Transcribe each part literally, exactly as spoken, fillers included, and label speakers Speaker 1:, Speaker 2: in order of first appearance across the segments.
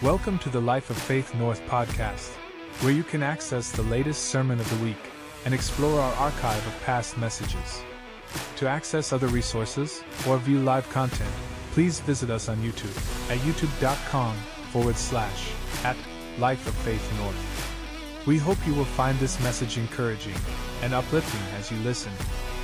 Speaker 1: Welcome to the Life of Faith North podcast, where you can access the latest sermon of the week and explore our archive of past messages. To access other resources or view live content, please visit us on YouTube at youtube.com forward slash at Life of Faith North. We hope you will find this message encouraging and uplifting as you listen.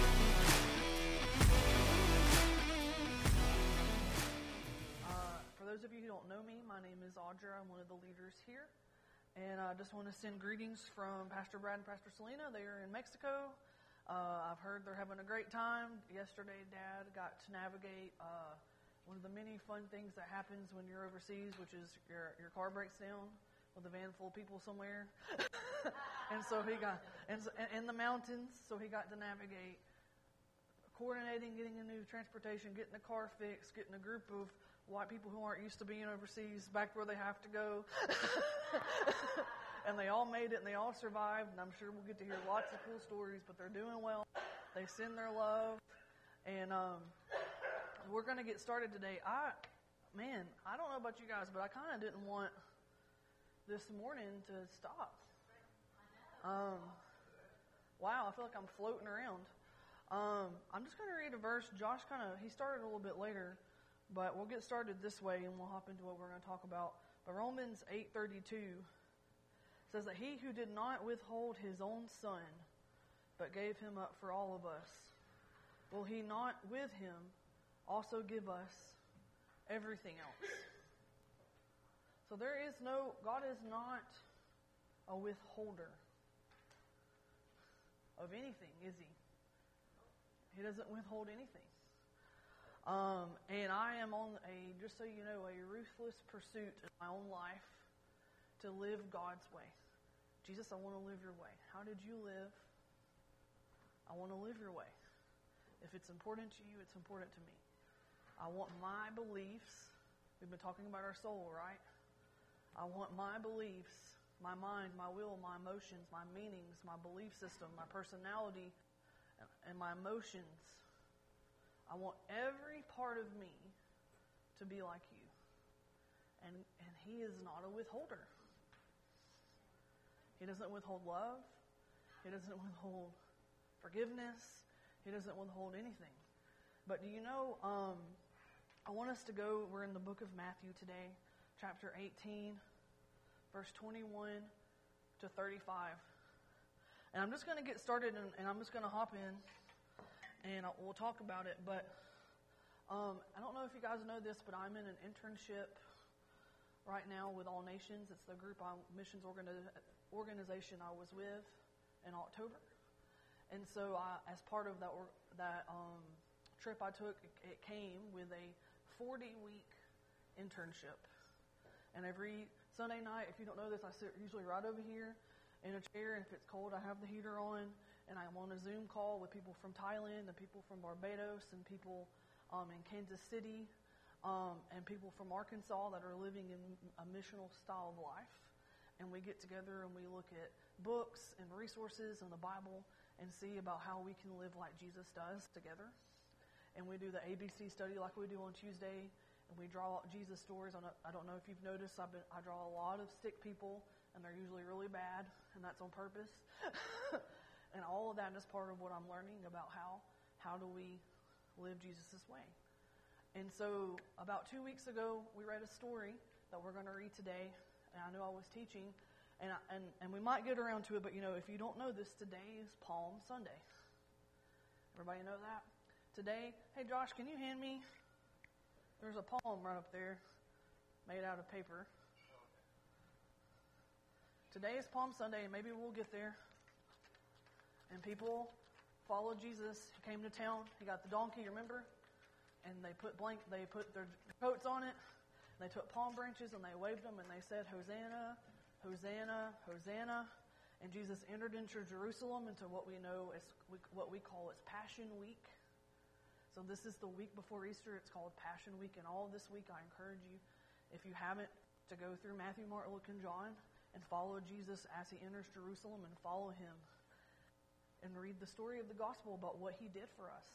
Speaker 2: I'm one of the leaders here, and I just want to send greetings from Pastor Brad and Pastor Selena. They are in Mexico. Uh, I've heard they're having a great time. Yesterday, Dad got to navigate uh, one of the many fun things that happens when you're overseas, which is your your car breaks down with a van full of people somewhere, and so he got and in the mountains. So he got to navigate, coordinating, getting a new transportation, getting a car fixed, getting a group of white people who aren't used to being overseas back where they have to go. And they all made it and they all survived, and I'm sure we'll get to hear lots of cool stories, but they're doing well. They send their love, and um, we're going to get started today. I, man, I don't know about you guys, but I kind of didn't want this morning to stop. Um, wow, I feel like I'm floating around. Um, I'm just going to read a verse. Josh kind of, he started a little bit later, but we'll get started this way, and we'll hop into what we're going to talk about. But Romans eight thirty-two says that he who did not withhold his own son, but gave him up for all of us, will he not with him also give us everything else? So there is no, God is not a withholder of anything, is he? He doesn't withhold anything. Um, and I am on a, just so you know, a ruthless pursuit in my own life to live God's way. Jesus, I want to live your way. How did you live? I want to live your way. If it's important to you, it's important to me. I want my beliefs. We've been talking about our soul, right? I want my beliefs, my mind, my will, my emotions, my meanings, my belief system, my personality, and my emotions. I want every part of me to be like you. And and he is not a withholder. He doesn't withhold love. He doesn't withhold forgiveness. He doesn't withhold anything. But do you know, um, I want us to go, we're in the book of Matthew today, chapter eighteen, verse twenty-one to thirty-five. And I'm just going to get started, and, and I'm just going to hop in. And we'll talk about it, but um, I don't know if you guys know this, but I'm in an internship right now with All Nations. It's the group I, missions organi- organization I was with in October. And so I, as part of that or, that um, trip I took, it, it came with a forty-week internship. And every Sunday night, if you don't know this, I sit usually right over here in a chair, and if it's cold, I have the heater on. And I'm on a Zoom call with people from Thailand and people from Barbados and people um, in Kansas City um, and people from Arkansas that are living in a missional style of life. And we get together and we look at books and resources in the Bible and see about how we can live like Jesus does together. And we do the A B C study like we do on Tuesday, and we draw out Jesus stories. I don't know if you've noticed, I've been, I draw a lot of sick people, and they're usually really bad, and that's on purpose. And all of that is part of what I'm learning about how how do we live Jesus' way. And so about two weeks ago, we read a story that we're going to read today. And I knew I was teaching, and, I, and and we might get around to it, but you know, if you don't know this, today is Palm Sunday. Everybody know that? Today, hey Josh, can you hand me? There's a palm right up there, made out of paper. Today is Palm Sunday, and maybe we'll get there. And people followed Jesus. He came to town. He got the donkey, remember? And they put blank. They put their coats on it. And they took palm branches and they waved them and they said, "Hosanna, Hosanna, Hosanna." And Jesus entered into Jerusalem into what we know as what we call its Passion Week. So this is the week before Easter. It's called Passion Week. And all this week, I encourage you, if you haven't, to go through Matthew, Mark, Luke, and John and follow Jesus as he enters Jerusalem and follow him. And read the story of the gospel about what he did for us.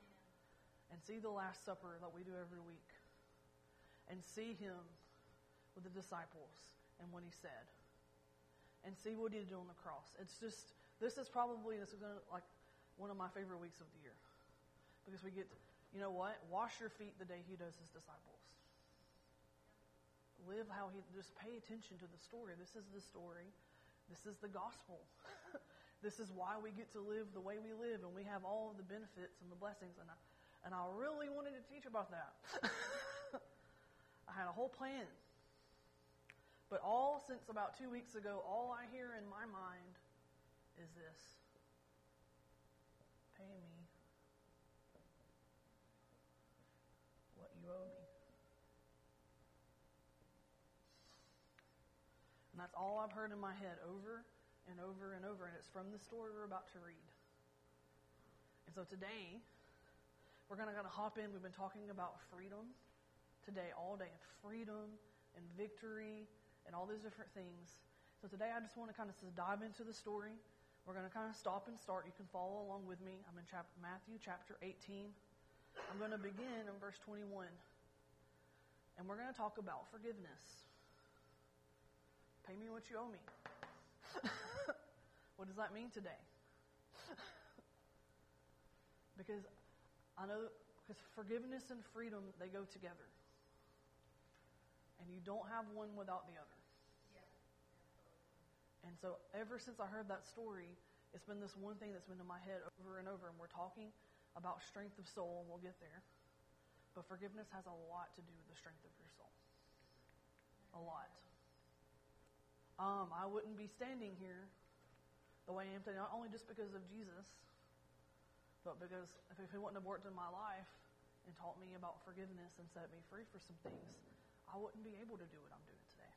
Speaker 2: And see the Last Supper that we do every week. And see him with the disciples and what he said. And see what he did on the cross. It's just, this is probably, this is gonna, like one of my favorite weeks of the year. Because we get, you know what? Wash your feet the day he does his disciples. Live how he, just pay attention to the story. This is the story. This is the gospel. This is why we get to live the way we live, and we have all of the benefits and the blessings. And I, and I really wanted to teach about that. I had a whole plan. But all since about two weeks ago, all I hear in my mind is this. Pay me what you owe me. And that's all I've heard in my head over and over and over, and it's from the story we're about to read. And so today, we're going to kind of hop in. We've been talking about freedom today, all day. Freedom and victory and all these different things. So today I just want to kind of dive into the story. We're going to kind of stop and start. You can follow along with me. I'm in chap- Matthew chapter eighteen. I'm going to begin in verse twenty-one. And we're going to talk about forgiveness. Pay me what you owe me. What does that mean today? Because I know, because forgiveness and freedom, they go together. And you don't have one without the other. Yeah. And so ever since I heard that story, it's been this one thing that's been in my head over and over. And we're talking about strength of soul, and we'll get there. But forgiveness has a lot to do with the strength of your soul. A lot. Um, I wouldn't be standing here the way I am today, not only just because of Jesus, but because if he wouldn't have worked in my life and taught me about forgiveness and set me free for some things, I wouldn't be able to do what I'm doing today.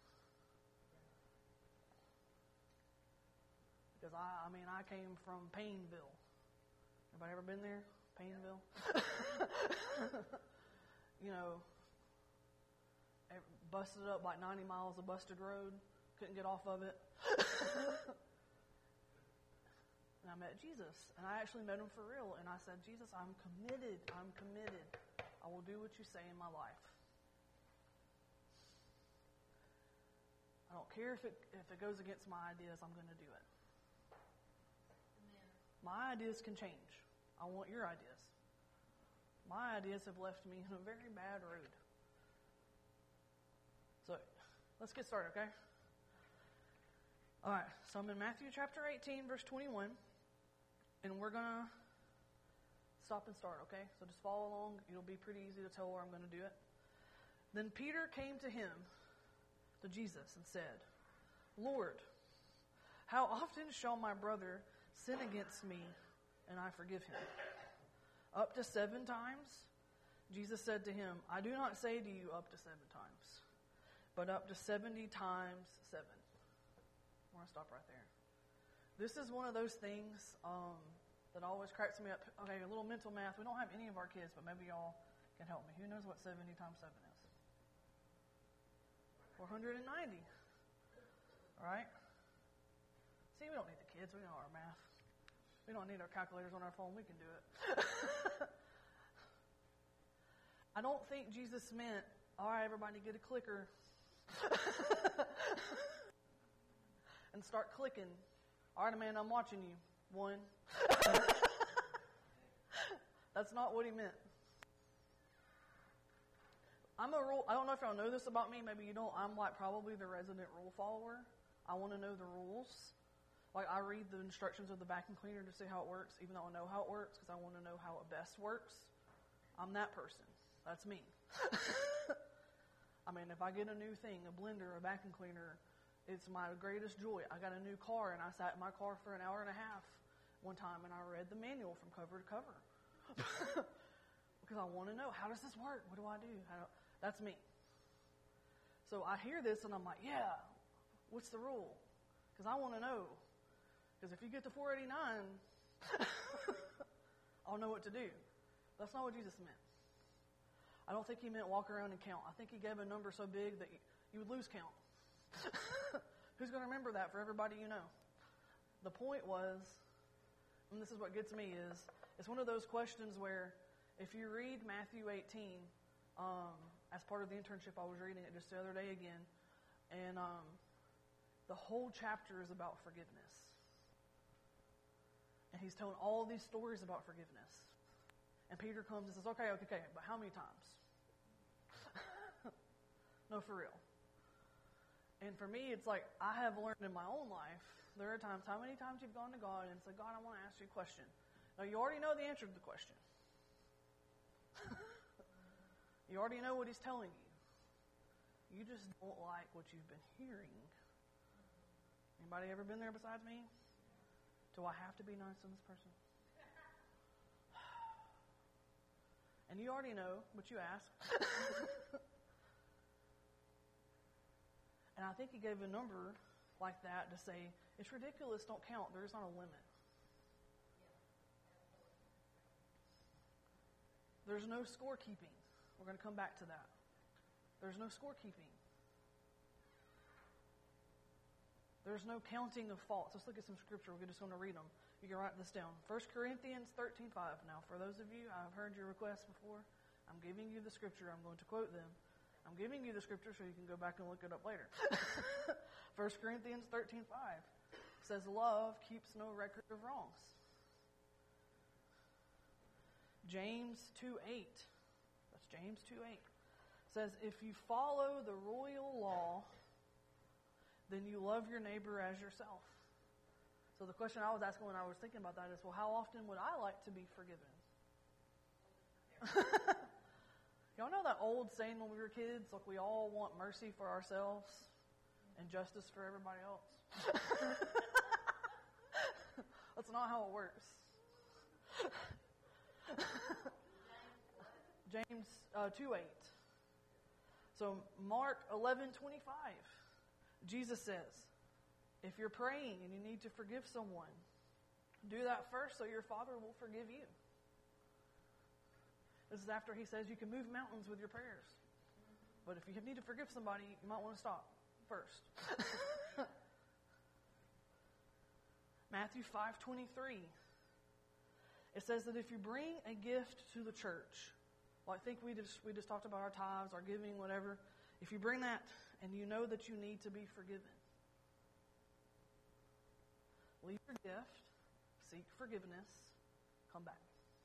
Speaker 2: Because I, I mean, I came from Painville. Everybody ever been there? Painville? You know, busted up like ninety miles of busted road. Couldn't get off of it. And I met Jesus. And I actually met him for real. And I said, Jesus, I'm committed. I'm committed. I will do what you say in my life. I don't care if it if it goes against my ideas, I'm going to do it. Amen. My ideas can change. I want your ideas. My ideas have left me in a very bad road. So, let's get started, okay? All right, so I'm in Matthew chapter eighteen, verse twenty-one, and we're going to stop and start, okay? So just follow along. It'll be pretty easy to tell where I'm going to do it. Then Peter came to him, to Jesus, and said, Lord, how often shall my brother sin against me and I forgive him? Up to seven times? Jesus said to him, I do not say to you up to seven times, but up to seventy times seven. I want to stop right there. This is one of those things um, that always cracks me up. Okay, a little mental math. We don't have any of our kids, but maybe y'all can help me. Who knows what seventy times seven is? four hundred ninety. All right? See, we don't need the kids. We know our math. We don't need our calculators on our phone. We can do it. I don't think Jesus meant, all right, everybody get a clicker. And start clicking. All right, man, I'm watching you. One. That's not what he meant. I'm a rule. I don't know if y'all know this about me. Maybe you don't. I'm like probably the resident rule follower. I want to know the rules. Like I read the instructions of the vacuum cleaner to see how it works, even though I know how it works, because I want to know how it best works. I'm that person. That's me. I mean, if I get a new thing, a blender, a vacuum cleaner, it's my greatest joy. I got a new car, and I sat in my car for an hour and a half one time, and I read the manual from cover to cover. Because I want to know, how does this work? What do I do? How do, that's me. So I hear this, and I'm like, yeah, what's the rule? Because I want to know. Because if you get to four eighty-nine, I'll know what to do. That's not what Jesus meant. I don't think he meant walk around and count. I think he gave a number so big that you would lose count. Who's going to remember that for everybody you know? The point was, and this is what gets me, is it's one of those questions where if you read Matthew eighteen, um, as part of the internship I was reading it just the other day again, And um, the whole chapter is about forgiveness. And he's telling all these stories about forgiveness. And Peter comes and says, okay, okay, okay, but how many times? No, for real. And for me, it's like, I have learned in my own life, there are times, how many times you've gone to God and said, God, I want to ask you a question. Now, you already know the answer to the question. You already know what he's telling you. You just don't like what you've been hearing. Anybody ever been there besides me? Do I have to be nice to this person? And you already know, but you ask. And I think he gave a number like that to say, it's ridiculous, don't count. There's not a limit. There's no scorekeeping. We're going to come back to that. There's no scorekeeping. There's no counting of faults. Let's look at some scripture. We're just going to read them. You can write this down. First Corinthians thirteen five. Now, for those of you, I've heard your requests before. I'm giving you the scripture. I'm going to quote them. I'm giving you the scripture so you can go back and look it up later. First Corinthians thirteen five says, love keeps no record of wrongs. James two eight. That's James two eight. Says, if you follow the royal law, then you love your neighbor as yourself. So the question I was asking when I was thinking about that is, well, how often would I like to be forgiven? Y'all know that old saying when we were kids, like we all want mercy for ourselves and justice for everybody else? That's not how it works. James uh, two eight. So Mark eleven twenty-five. Jesus says, if you're praying and you need to forgive someone, do that first so your Father will forgive you. This is after he says you can move mountains with your prayers. But if you need to forgive somebody, you might want to stop first. Matthew five twenty-three. It says that if you bring a gift to the church, well, I think we just we just talked about our tithes, our giving, whatever. If you bring that and you know that you need to be forgiven, leave your gift, seek forgiveness, come back.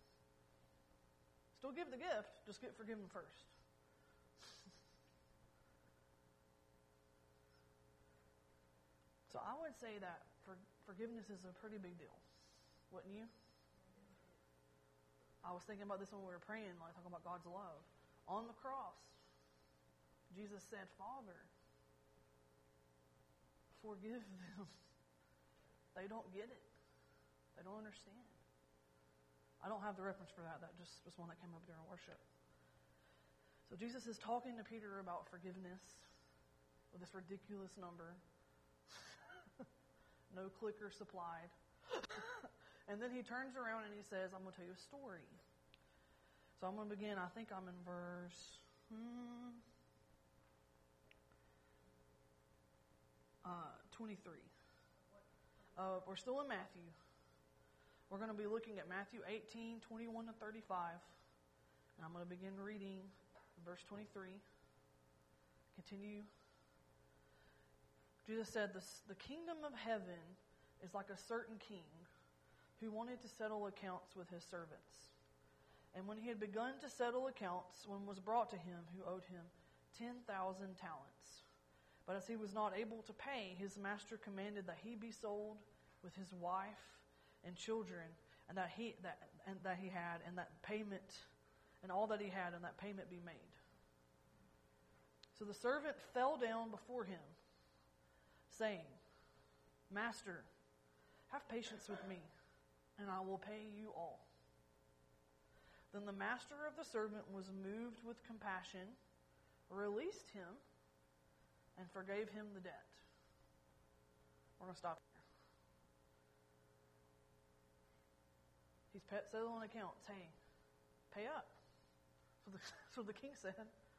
Speaker 2: Still give the gift, just get forgiven first. So I would say that for, forgiveness is a pretty big deal, wouldn't you? I was thinking about this when we were praying, like talking about God's love. On the cross, Jesus said, Father, forgive them. They don't get it. They don't understand. I don't have the reference for that. That just was one that came up during worship. So Jesus is talking to Peter about forgiveness with this ridiculous number. No clicker supplied. And then he turns around and he says, I'm going to tell you a story. So I'm going to begin, I think I'm in verse... Hmm, uh, twenty-three. Uh, we're still in Matthew. We're going to be looking at Matthew eighteen, twenty-one to thirty-five. And I'm going to begin reading verse twenty-three. Continue. Jesus said, the, the kingdom of heaven is like a certain king who wanted to settle accounts with his servants. And when he had begun to settle accounts, one was brought to him who owed him ten thousand talents. But as he was not able to pay, his master commanded that he be sold with his wife and children, and that he that and that he had, and that payment, and all that he had, and that payment be made. So the servant fell down before him, saying, Master, have patience with me, and I will pay you all. Then the master of the servant was moved with compassion, released him, and forgave him the debt. We're going to stop here. He's settling accounts. Hey, pay up. So the, so the king said.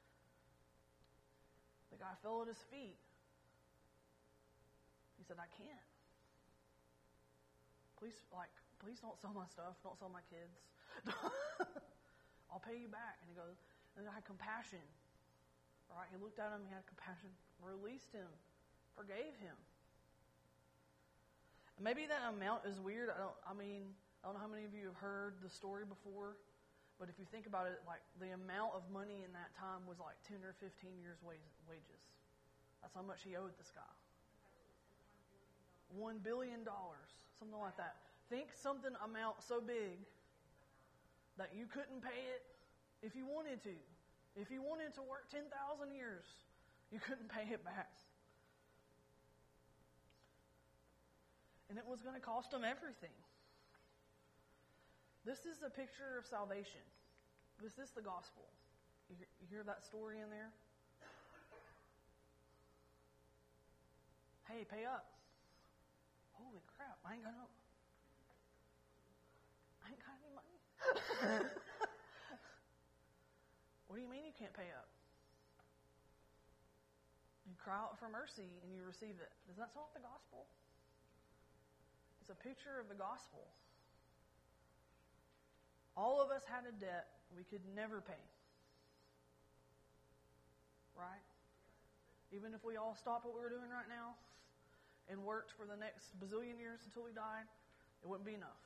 Speaker 2: The guy fell at his feet. He said, I can't. Please, like, please don't sell my stuff. Don't sell my kids. I'll pay you back. And he goes, and I had compassion. Right? He looked at him, he had compassion, released him, forgave him. Maybe that amount is weird. I don't. I mean, I don't know how many of you have heard the story before, but if you think about it, like the amount of money in that time was like ten or fifteen years' wages. That's how much he owed this guy. One billion dollars, something like that. Think something amount so big that you couldn't pay it if you wanted to. If you wanted to work ten thousand years, you couldn't pay it back. And it was going to cost him everything. This is a picture of salvation. This is the gospel. You hear, you hear that story in there? Hey, pay up. Holy crap, I ain't got no... I ain't got any money. What do you mean you can't pay up? You cry out for mercy and you receive it. Does that sound like the gospel? It's a picture of the gospel. All of us had a debt we could never pay. Right? Even if we all stopped what we were doing right now and worked for the next bazillion years until we died, it wouldn't be enough.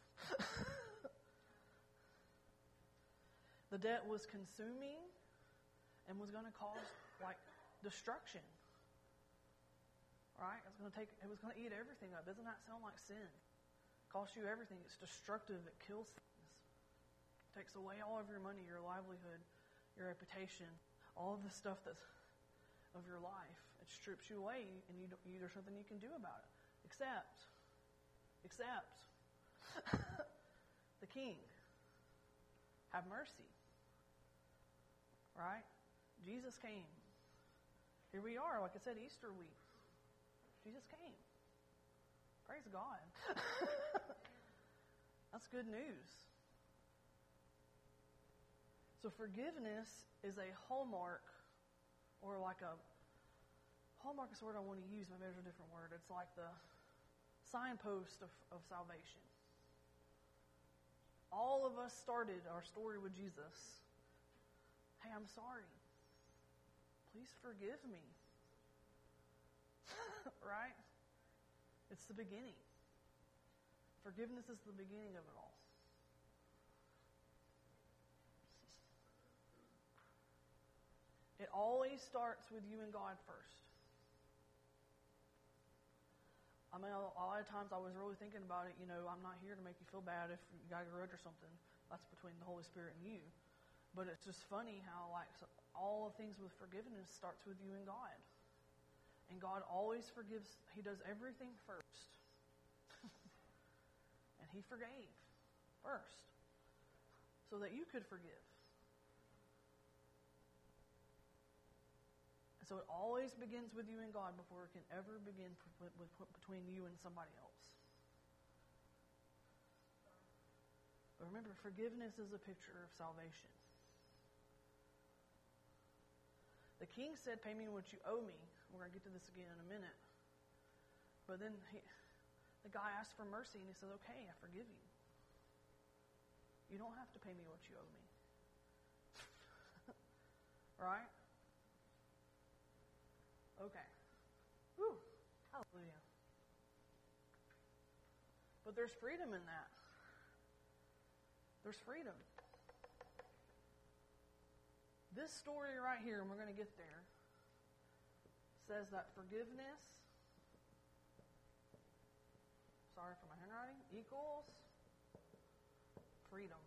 Speaker 2: The debt was consuming and was going to cause like destruction. Right? It was going to take. It was going to eat everything up. Doesn't that sound like sin? It costs you everything. It's destructive. It kills things. It takes away all of your money, your livelihood, your reputation, all of the stuff that's of your life. It strips you away, and you, you there's nothing you can do about it. Except, except the King. Have mercy. Right? Jesus came. Here we are, like I said, Easter week. Jesus came. Praise God. That's good news. So forgiveness is a hallmark, or like a, hallmark is the word I want to use, maybe there's a different word. It's like the signpost of, of salvation. All of us started our story with Jesus. Hey, I'm sorry. Please forgive me. Right? It's the beginning. Forgiveness is the beginning of it all. It always starts with you and God first. I mean, a lot of times I was really thinking about it, you know, I'm not here to make you feel bad if you got a grudge or something. That's between the Holy Spirit and you. But it's just funny how, like, so all things with forgiveness starts with you and God. And God always forgives. He does everything first. And He forgave first so that you could forgive. And so it always begins with you and God before it can ever begin with, with, with, between you and somebody else. But remember, forgiveness is a picture of salvation. The king said, pay me what you owe me. We're going to get to this again in a minute. But then he, the guy asked for mercy, and he said, okay, I forgive you. You don't have to pay me what you owe me. Right? Okay. Whew. Hallelujah. But there's freedom in that. There's freedom. This story right here, and we're going to get there, says that forgiveness, sorry for my handwriting, equals freedom.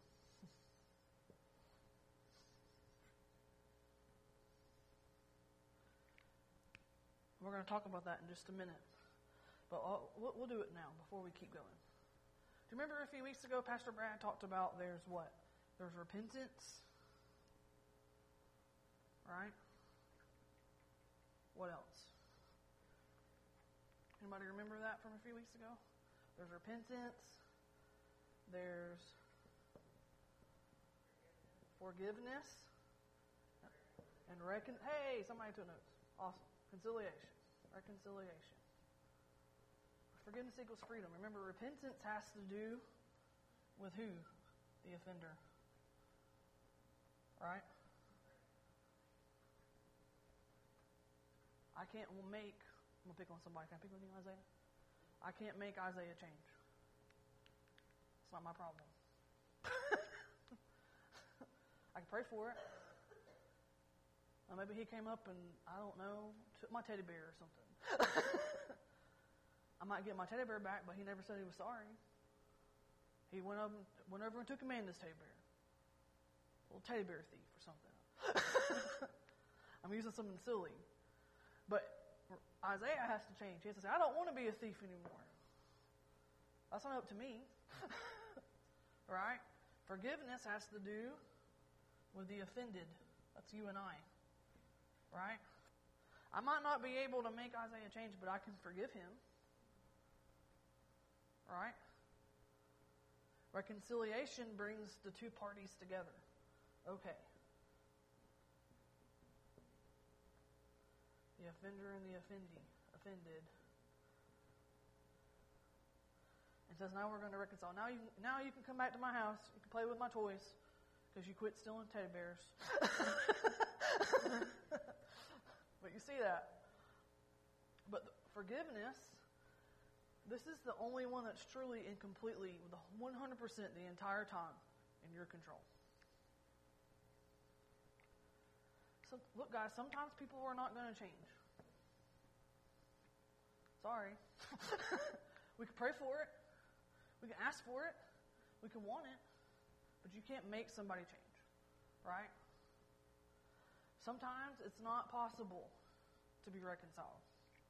Speaker 2: We're going to talk about that in just a minute. But I'll, we'll, we'll do it now before we keep going. Do you remember a few weeks ago, Pastor Brad talked about there's what? There's repentance. Right? What else? Anybody remember that from a few weeks ago? There's repentance. There's forgiveness. And recon... Hey, somebody took notes. Awesome. Conciliation. Reconciliation. Forgiveness equals freedom. Remember, repentance has to do with who? The offender. Right? I can't make, I'm going to pick on somebody. Can I pick on you, Isaiah? I can't make Isaiah change. It's not my problem. I can pray for it. Or maybe he came up and, I don't know, took my teddy bear or something. I might get my teddy bear back, but he never said he was sorry. He went up, went over and took Amanda's teddy bear. A little teddy bear thief or something. I'm using something silly. But Isaiah has to change. He has to say, I don't want to be a thief anymore. That's not up to me. Right? Forgiveness has to do with the offended. That's you and I. Right? I might not be able to make Isaiah change, but I can forgive him. Right? Reconciliation brings the two parties together. Okay. The offender and the offendee, offended. And says, now we're going to reconcile. Now you, now you can come back to my house. You can play with my toys because you quit stealing teddy bears. But you see that. But forgiveness, this is the only one that's truly and completely, with one hundred percent the entire time in your control. So, look, guys, sometimes people are not going to change. Sorry. We can pray for it. We can ask for it. We can want it. But you can't make somebody change. Right? Sometimes it's not possible to be reconciled.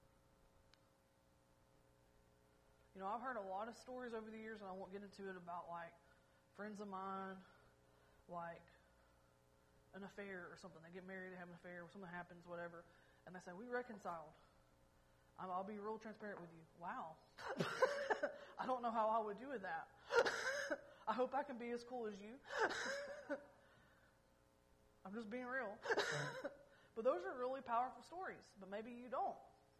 Speaker 2: You know, I've heard a lot of stories over the years, and I won't get into it, about, like, friends of mine, like, an affair or something. They get married, they have an affair, or something happens, whatever, and they say, we reconciled. I'll be real transparent with you. Wow. I don't know how I would do with that. I hope I can be as cool as you. I'm just being real. But those are really powerful stories. But maybe you don't.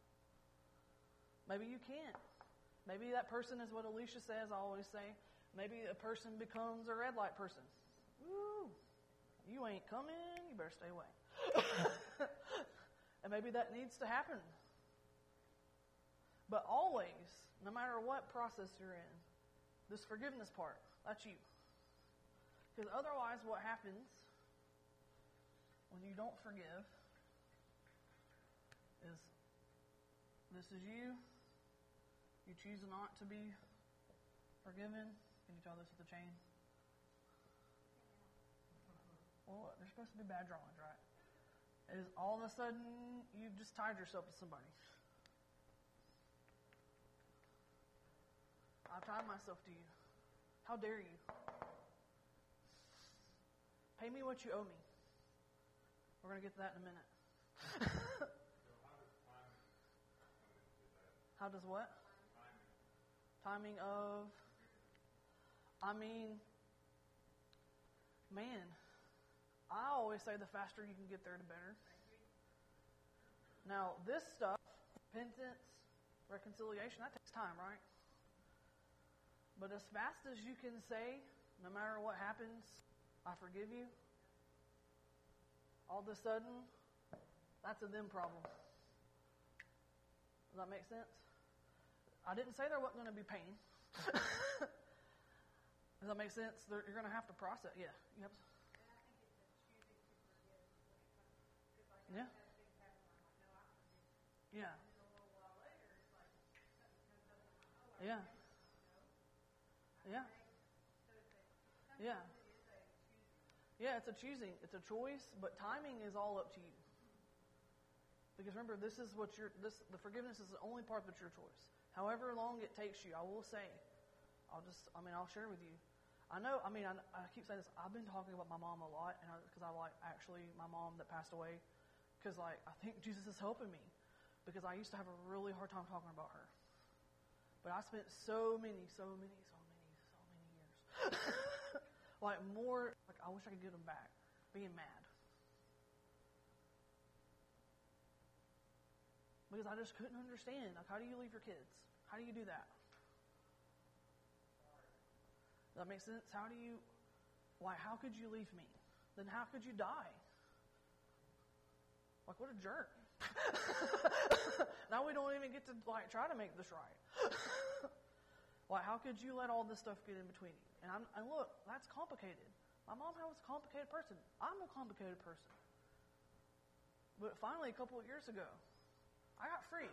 Speaker 2: Maybe you can't. Maybe that person is what Alicia says, I always say. Maybe a person becomes a red light person. Woo! You ain't coming, you better stay away. And maybe that needs to happen. But always, no matter what process you're in, this forgiveness part, that's you. Because otherwise what happens when you don't forgive is, this is you. You choose not to be forgiven. Can you tell this is the chain? Well, there's supposed to be bad drawings, right? It is all of a sudden you've just tied yourself to somebody. I've tied myself to you. How dare you? Pay me what you owe me. We're going to get to that in a minute. How does what? Timing of, I mean, man, I always say the faster you can get there, the better. Now, this stuff, repentance, reconciliation, that takes time, right? But as fast as you can say, no matter what happens, I forgive you, all of a sudden, that's a them problem. Does that make sense? I didn't say there wasn't going to be pain. Does that make sense? You're going to have to process. Yeah. You have to. Yeah. Yeah. Yeah. Yeah. Yeah. Yeah, it's a choosing. It's a choice, but timing is all up to you. Because remember, this is what you're, this, the forgiveness is the only part that's your choice. However long it takes you, I will say, I'll just, I mean, I'll share with you. I know, I mean, I, I keep saying this, I've been talking about my mom a lot, and because I, I like, actually, my mom that passed away, because, like, I think Jesus is helping me, because I used to have a really hard time talking about her. But I spent so many, so many, so many, so many years, like, more, like, I wish I could get them back, being mad. Because I just couldn't understand. Like, how do you leave your kids? How do you do that? Does that make sense? How do you, why, how could you leave me? Then how could you die? Like, what a jerk. Now we don't even get to like try to make this right. Like, how could you let all this stuff get in between you? And, I'm, and look, that's complicated. My mom was a complicated person. I'm a complicated person. But finally, a couple of years ago, I got free.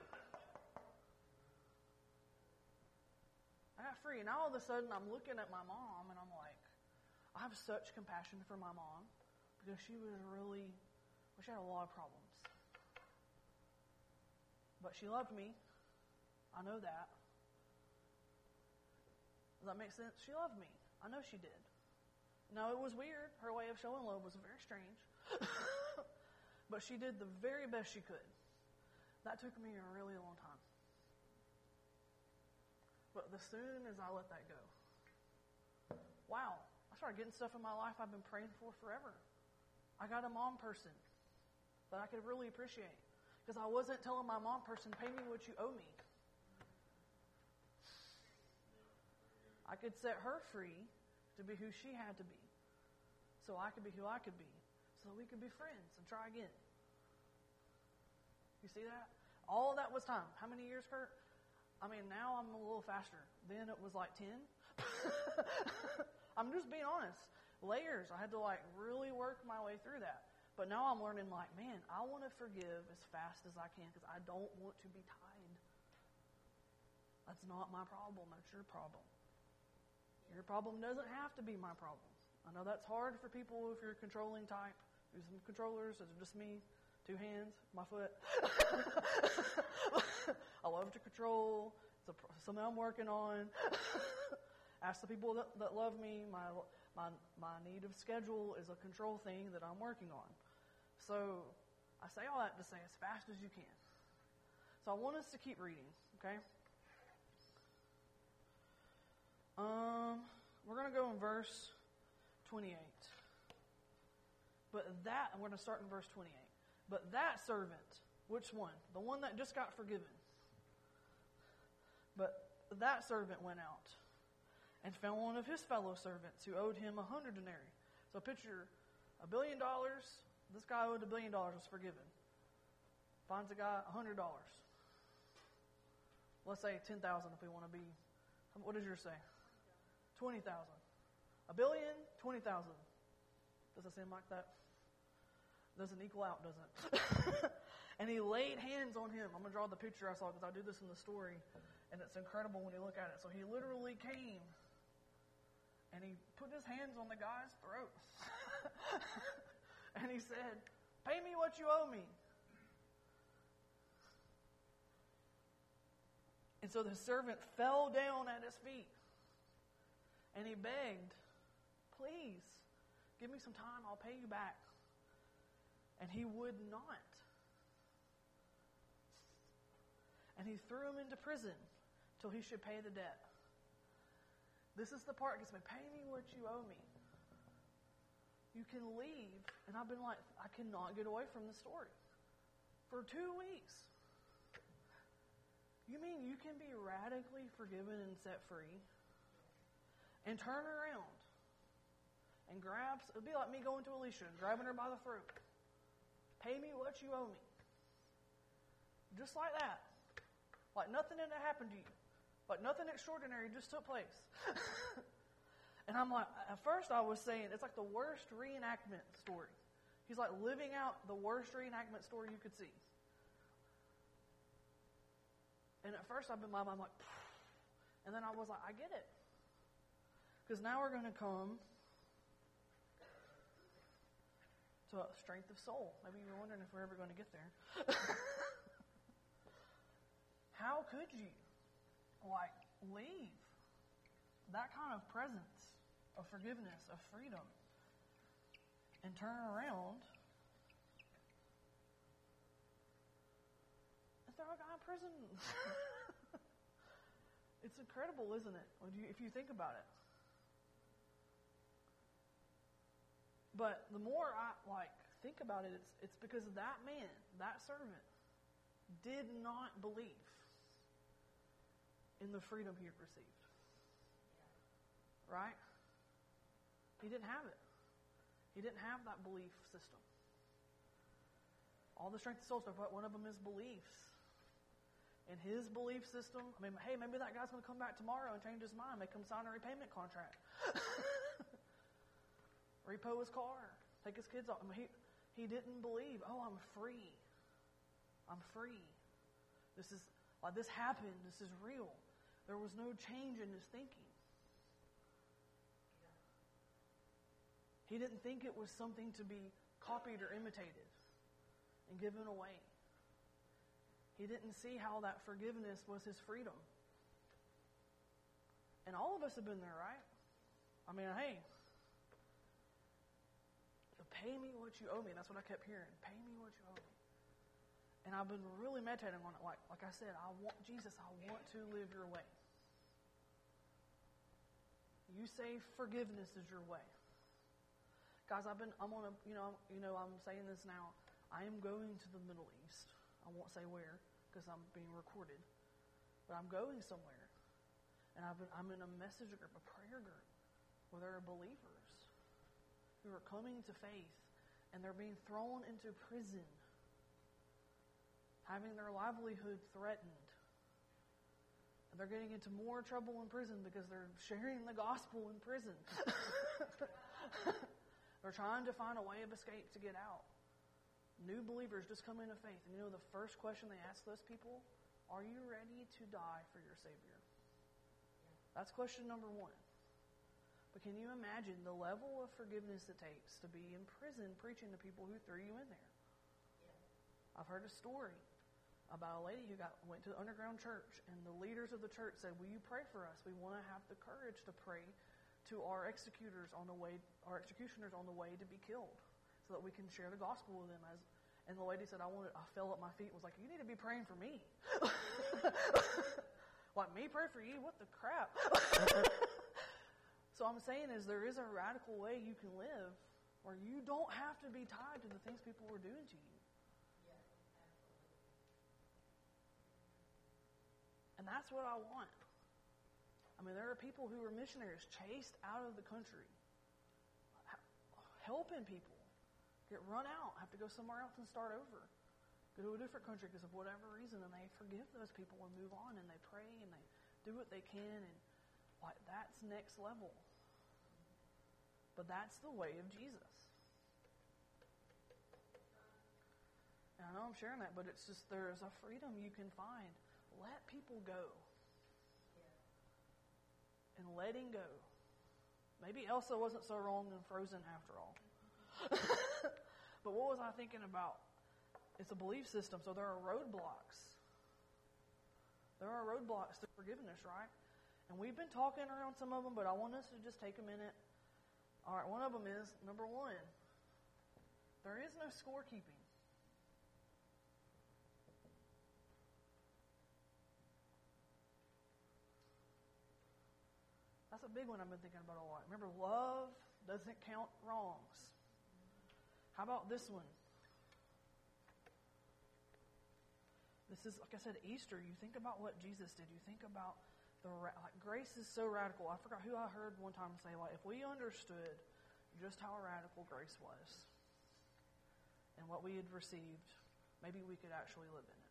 Speaker 2: I got free. And now all of a sudden, I'm looking at my mom, and I'm like, I have such compassion for my mom because she was really, well, she had a lot of problems. But she loved me. I know that. Does that make sense? She loved me. I know she did. No, it was weird. Her way of showing love was very strange. But she did the very best she could. That took me a really long time. But as soon as I let that go, wow, I started getting stuff in my life I've been praying for forever. I got a mom person that I could really appreciate. Because I wasn't telling my mom person, pay me what you owe me. I could set her free to be who she had to be. So I could be who I could be. So we could be friends and try again. You see that? All of that was time. How many years, Kurt? I mean, now I'm a little faster. Then it was like ten. I'm just being honest. Layers. I had to like really work my way through that. But now I'm learning like, man, I want to forgive as fast as I can because I don't want to be tied. That's not my problem. That's your problem. Your problem doesn't have to be my problem. I know that's hard for people if you're a controlling type. There's some controllers. It's just me. Two hands, my foot. I love to control. It's a, something I'm working on. Ask the people that, that love me. My, my, my need of schedule is a control thing that I'm working on. So I say all that to say as fast as you can. So I want us to keep reading, okay? Um, we're going to go in verse twenty-eight. But that, and we're going to start in verse twenty-eight. But that servant, which one? The one that just got forgiven. But that servant went out and found one of his fellow servants who owed him a hundred denarii. So picture a billion dollars. This guy owed a billion dollars, was forgiven. Finds a guy a hundred dollars. Let's say ten thousand if we want to be. What does yours say? Twenty thousand. A billion, twenty thousand. Does it seem like that? Doesn't equal out, does it? And he laid hands on him. I'm going to draw the picture I saw because I do this in the story. And it's incredible when you look at it. So he literally came and he put his hands on the guy's throat. And he said, pay me what you owe me. And so the servant fell down at his feet. And he begged, please, give me some time. I'll pay you back. And he would not. And he threw him into prison till he should pay the debt. This is the part that gets me. Pay me what you owe me. You can leave. And I've been like, I cannot get away from the story. For two weeks. You mean you can be radically forgiven and set free and turn around and grab, it'd be like me going to Alicia and grabbing her by the throat. Pay me what you owe me. Just like that. Like nothing had happened to you. Like nothing extraordinary just took place. And I'm like, at first I was saying, it's like the worst reenactment story. He's like living out the worst reenactment story you could see. And at first I've been my mind like, and then I was like, I get it. Because now we're going to come to a strength of soul. Maybe you're wondering if we're ever going to get there. How could you, like, leave that kind of presence of forgiveness, of freedom, and turn around and throw a guy in prison? It's incredible, isn't it? If you think about it. But the more I like think about it, it's it's because that man, that servant, did not believe in the freedom he had received. Right? He didn't have it. He didn't have that belief system. All the strength of soul stuff, one of them is beliefs. in his belief system. I mean, hey, maybe that guy's going to come back tomorrow and change his mind, make him sign a repayment contract. Repo his car, take his kids off. I mean, he, he didn't believe, oh, I'm free. I'm free. This is, like, this happened. This is real. There was no change in his thinking. He didn't think it was something to be copied or imitated and given away. He didn't see how that forgiveness was his freedom. And all of us have been there, right? I mean, hey, pay me what you owe me. That's what I kept hearing. Pay me what you owe me. And I've been really meditating on it. Like, like I said, I want Jesus, I want to live your way. You say forgiveness is your way. Guys, I've been, I'm on a, you know, you know, I'm saying this now. I am going to the Middle East. I won't say where because I'm being recorded. But I'm going somewhere. And I've been, I'm in a message group, a prayer group, where there are believers who are coming to faith and they're being thrown into prison, having their livelihood threatened. And they're getting into more trouble in prison because they're sharing the gospel in prison. They're trying to find a way of escape to get out. New believers just come into faith. And you know the first question they ask those people? Are you ready to die for your Savior? That's question number one. But can you imagine the level of forgiveness it takes to be in prison preaching to people who threw you in there? I've heard a story about a lady who got went to the underground church, and the leaders of the church said, will you pray for us? We want to have the courage to pray to our executors on the way, our executioners on the way to be killed, so that we can share the gospel with them. As and the lady said, I wanted, I fell at my feet and was like, you need to be praying for me. What, me pray for you? What the crap? So I'm saying is there is a radical way you can live where you don't have to be tied to the things people were doing to you.
Speaker 3: Yeah, absolutely.
Speaker 2: And that's what I want. I mean, there are people who are missionaries chased out of the country, helping people get run out, have to go somewhere else and start over, go to a different country because of whatever reason, and they forgive those people and move on, and they pray and they do what they can, and like that's next level. But that's the way of Jesus. And I know I'm sharing that, but it's just there's a freedom you can find. Let people go. And letting go. Maybe Elsa wasn't so wrong and Frozen after all. But what was I thinking about? It's a belief system, so there are roadblocks. There are roadblocks to forgiveness, right? And we've been talking around some of them, but I want us to just take a minute. All right, one of them is, number one, there is no scorekeeping. That's a big one I've been thinking about a lot. Remember, love doesn't count wrongs. How about this one? This is, like I said, Easter. You think about what Jesus did. You think about the like, grace is so radical. I forgot who I heard one time say, like, if we understood just how radical grace was and what we had received, maybe we could actually live in it.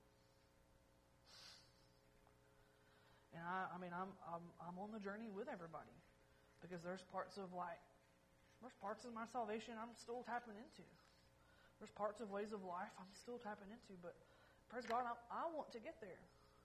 Speaker 2: And I, I mean, I'm, I'm, I'm on the journey with everybody because there's parts of like, there's parts of my salvation I'm still tapping into. There's parts of ways of life I'm still tapping into, but praise God, I, I want to get there.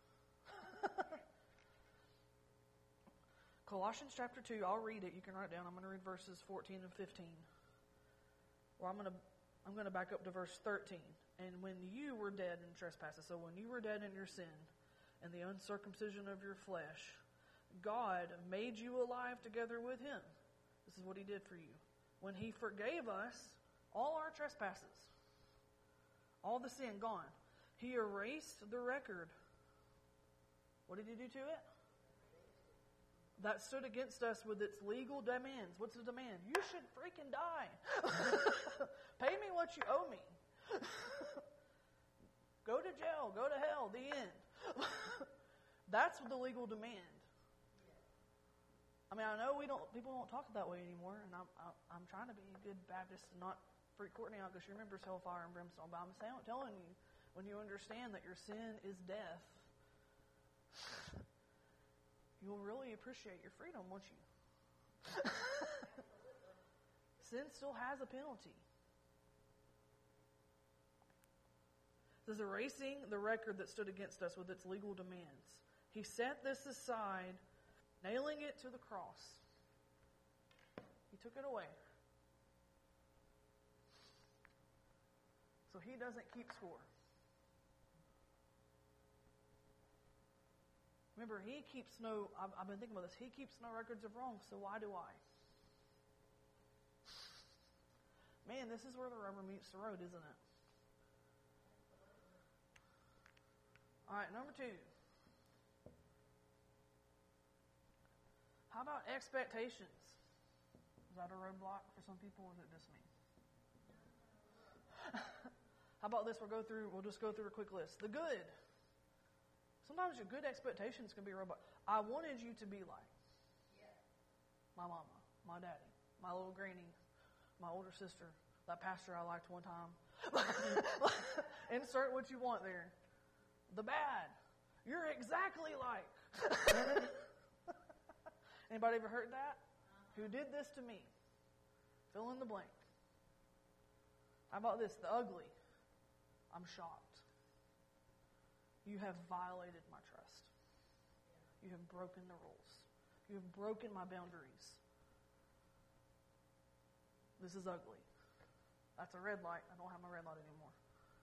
Speaker 2: Colossians chapter two, I'll read it. You can write it down. I'm going to read verses fourteen and fifteen. Well, I'm going to, I'm going to back up to verse thirteen. And when you were dead in trespasses, so when you were dead in your sin, and the uncircumcision of your flesh, God made you alive together with Him. This is what He did for you. When He forgave us all our trespasses, all the sin gone, He erased the record. What did He do to it? That stood against us with its legal demands. What's the demand? You should freaking die. Pay me what you owe me. Go to jail. Go to hell. The end. That's the legal demand. I mean, I know we don't. People don't talk that way anymore, and I'm I'm, I'm trying to be a good Baptist and not freak Courtney out because she remembers hellfire and brimstone. But I'm saying, telling you, when you understand that your sin is death, you'll really appreciate your freedom, won't you? Sin still has a penalty. It says, erasing the record that stood against us with its legal demands. He set this aside, nailing it to the cross. He took it away. So he doesn't keep score. Remember, he keeps no, I've, I've been thinking about this, he keeps no records of wrong, so why do I? Man, this is where the rubber meets the road, isn't it? All right, number two. How about expectations? Is that a roadblock for some people, or is it just me? How about this? We'll go through. We'll just go through a quick list. The good. Sometimes your good expectations can be a roadblock. I wanted you to be like my mama, my daddy, my little granny, my older sister, that pastor I liked one time. Insert what you want there. The bad. You're exactly like. Anybody ever heard that? Who did this to me? Fill in the blank. How about this? The ugly. I'm shocked. You have violated my trust. You have broken the rules. You have broken my boundaries. This is ugly. That's a red light. I don't have my red light anymore.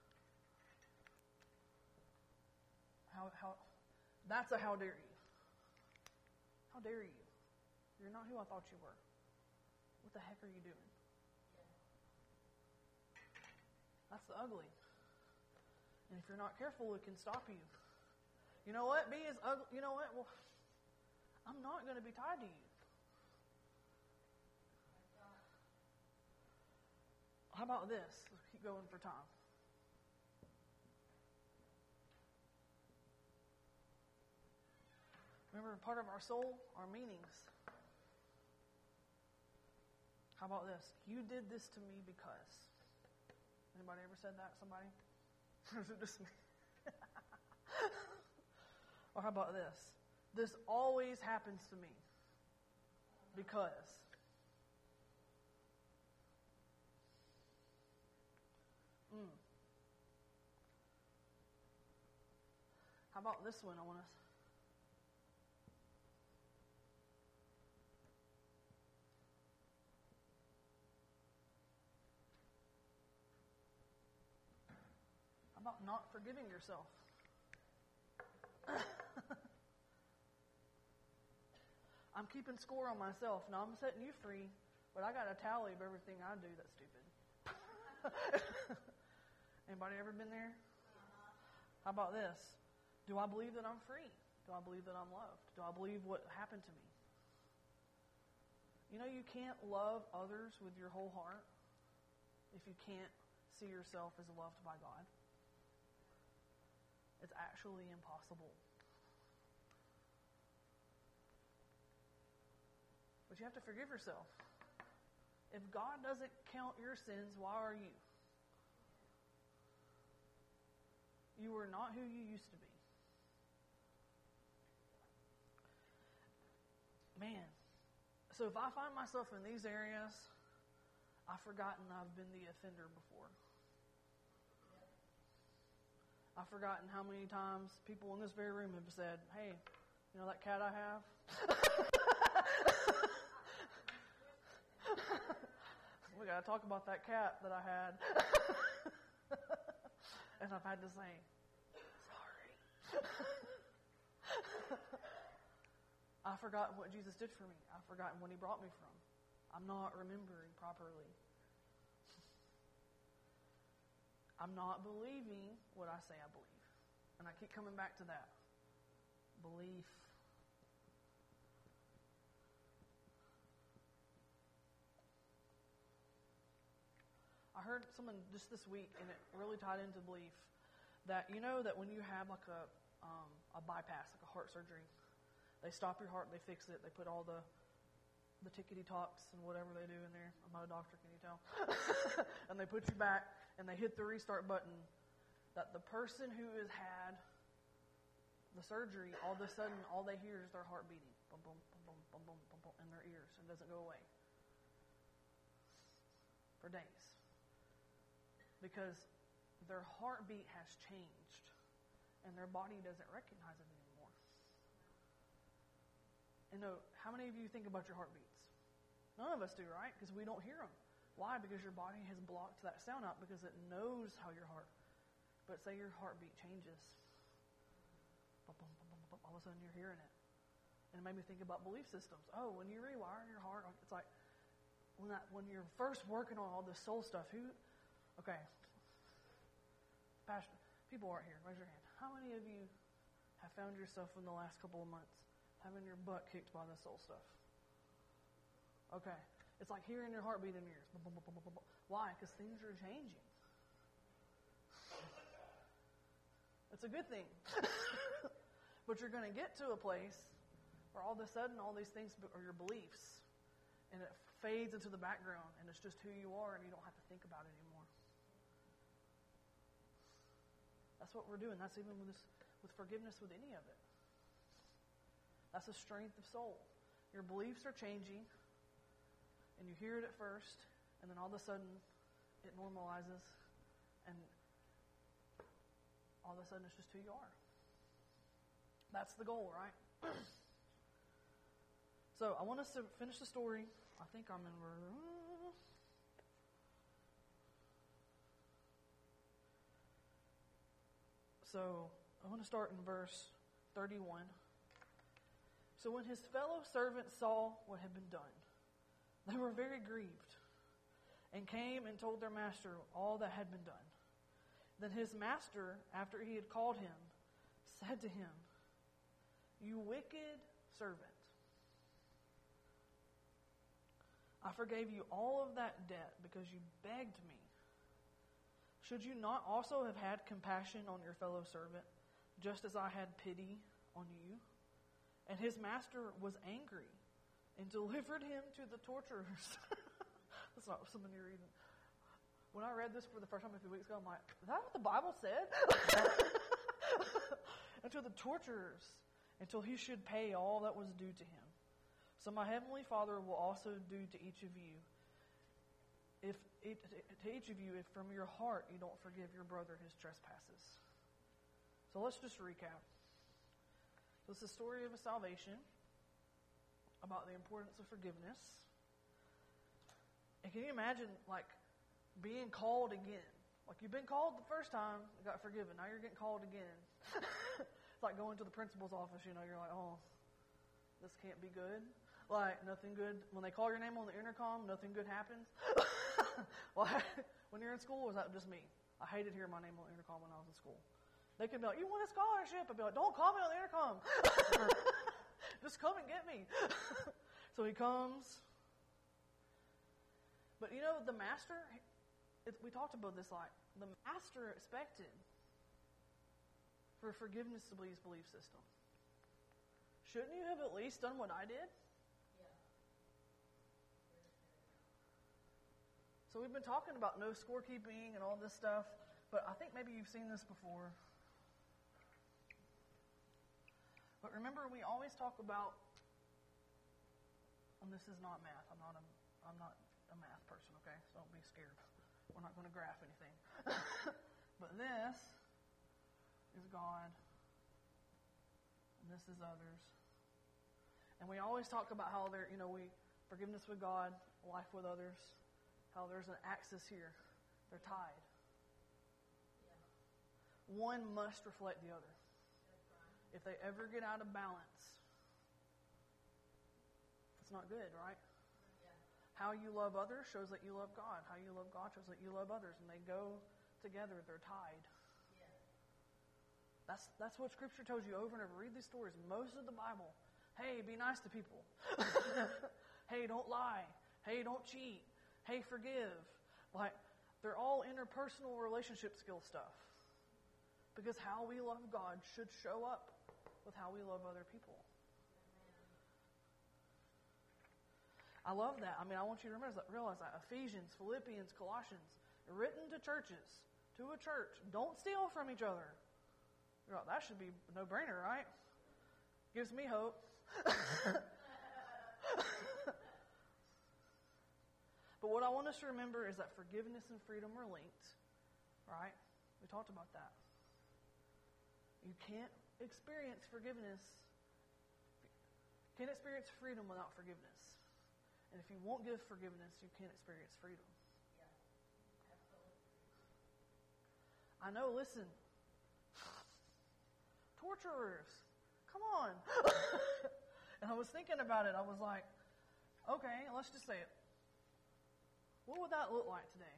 Speaker 2: How, how, that's a how dare you. How dare you? You're not who I thought you were. What the heck are you doing? That's the ugly. And if you're not careful, it can stop you. You know what? Be as ugly. You know what? Well, I'm not going to be tied to you. How about this? Let's keep going for time. Remember, part of our soul, our meanings. How about this? You did this to me because. Anybody ever said that? Somebody? Or is it just me? Or how about this? This always happens to me because. Mm. How about this one? I want to. How about not forgiving yourself? I'm keeping score on myself. Now I'm setting you free, but I got a tally of everything I do that's stupid. Anybody ever been there? How about this? Do I believe that I'm free? Do I believe that I'm loved? Do I believe what happened to me? You know, you can't love others with your whole heart if you can't see yourself as loved by God. It's actually impossible. But you have to forgive yourself. If God doesn't count your sins, why are you? You are not who you used to be. Man. So if I find myself in these areas, I've forgotten I've been the offender before. I've forgotten how many times people in this very room have said, hey, you know that cat I have? We got to talk about that cat that I had. And I've had to say, sorry. I've forgotten what Jesus did for me. I've forgotten what he brought me from. I'm not remembering properly. I'm not believing what I say I believe. And I keep coming back to that. Belief. I heard someone just this week, and it really tied into belief, that you know that when you have like a um, a bypass, like a heart surgery, they stop your heart, they fix it, they put all the the tickety talks and whatever they do in there. I'm not a doctor, can you tell? And they put you back, and they hit the restart button. That the person who has had the surgery, all of a sudden, all they hear is their heart beating. Boom, boom, boom, boom, boom, boom, boom, boom, in their ears. It doesn't go away. For days. Because their heartbeat has changed. And their body doesn't recognize it anymore. And no, how many of you think about your heartbeats? None of us do, right? Because we don't hear them. Why? Because your body has blocked that sound out because it knows how your heart. But say your heartbeat changes. Boom, boom, boom, boom, boom, all of a sudden you're hearing it. And it made me think about belief systems. Oh, when you rewire your heart, it's like when that when you're first working on all this soul stuff, who okay. Pastor, people aren't here. Raise your hand. How many of you have found yourself in the last couple of months having your butt kicked by the soul stuff? Okay. It's like hearing your heartbeat in your ears. Boom, boom, boom, boom, boom. Why? Because things are changing. It's a good thing. But you're going to get to a place where all of a sudden all these things are your beliefs. And it fades into the background. And it's just who you are and you don't have to think about it anymore. That's what we're doing. That's even with, this, with forgiveness with any of it. That's a strength of soul. Your beliefs are changing. And you hear it at first. And then all of a sudden it normalizes. And all of a sudden it's just who you are. That's the goal, right? So I want us to finish the story. I think I'm in verse. So I want to start in verse thirty-one. So when his fellow servants saw what had been done, they were very grieved and came and told their master all that had been done. Then his master, after he had called him, said to him, "You wicked servant, I forgave you all of that debt because you begged me. Should you not also have had compassion on your fellow servant, just as I had pity on you?" And his master was angry and delivered him to the torturers. That's not something you're reading. When I read this for the first time a few weeks ago, I'm like, is that what the Bible said? And to the torturers, until he should pay all that was due to him. So my heavenly Father will also do to each of you, if to each of you, if from your heart you don't forgive your brother his trespasses. So let's just recap. So it's the story of a salvation, about the importance of forgiveness. And can you imagine, like, being called again? Like, you've been called the first time, you got forgiven. Now you're getting called again. It's like going to the principal's office, you know, you're like, oh, this can't be good. Like, nothing good. When they call your name on the intercom, nothing good happens. Well, when you're in school, or is that just me? I hated hearing my name on the intercom when I was in school. They could be like, you want a scholarship? I'd be like, don't call me on the intercom. Just come and get me. So he comes. But you know, the master, it, we talked about this, like, the master expected for forgiveness to be his belief system. Shouldn't you have at least done what I did?
Speaker 3: Yeah.
Speaker 2: So we've been talking about no scorekeeping and all this stuff, but I think maybe you've seen this before. But remember, we always talk about, and this is not math. I'm not a, I'm not a math person, okay? So don't be scared. We're not going to graph anything. But this is God, and this is others. And we always talk about how there, you know, we forgiveness with God, life with others, how there's an axis here. They're tied. Yeah. One must reflect the other. If they ever get out of balance, it's not good, right?
Speaker 3: Yeah.
Speaker 2: How you love others shows that you love God. How you love God shows that you love others. And they go together. They're tied.
Speaker 3: Yeah.
Speaker 2: That's that's what Scripture tells you over and over. Read these stories. Most of the Bible. Hey, be nice to people. Hey, don't lie. Hey, don't cheat. Hey, forgive. Like, they're all interpersonal relationship skill stuff. Because how we love God should show up with how we love other people. I love that. I mean, I want you to remember, realize that. Ephesians, Philippians, Colossians, written to churches, to a church. Don't steal from each other. You're like, that should be a no-brainer, right? Gives me hope. But what I want us to remember is that forgiveness and freedom are linked, right? We talked about that. You can't experience forgiveness, you can't experience freedom without forgiveness. And if you won't give forgiveness, you can't experience freedom.
Speaker 3: Yeah, absolutely.
Speaker 2: I know, listen. Torturers. Come on. And I was thinking about it. I was like, okay, let's just say it. What would that look like today?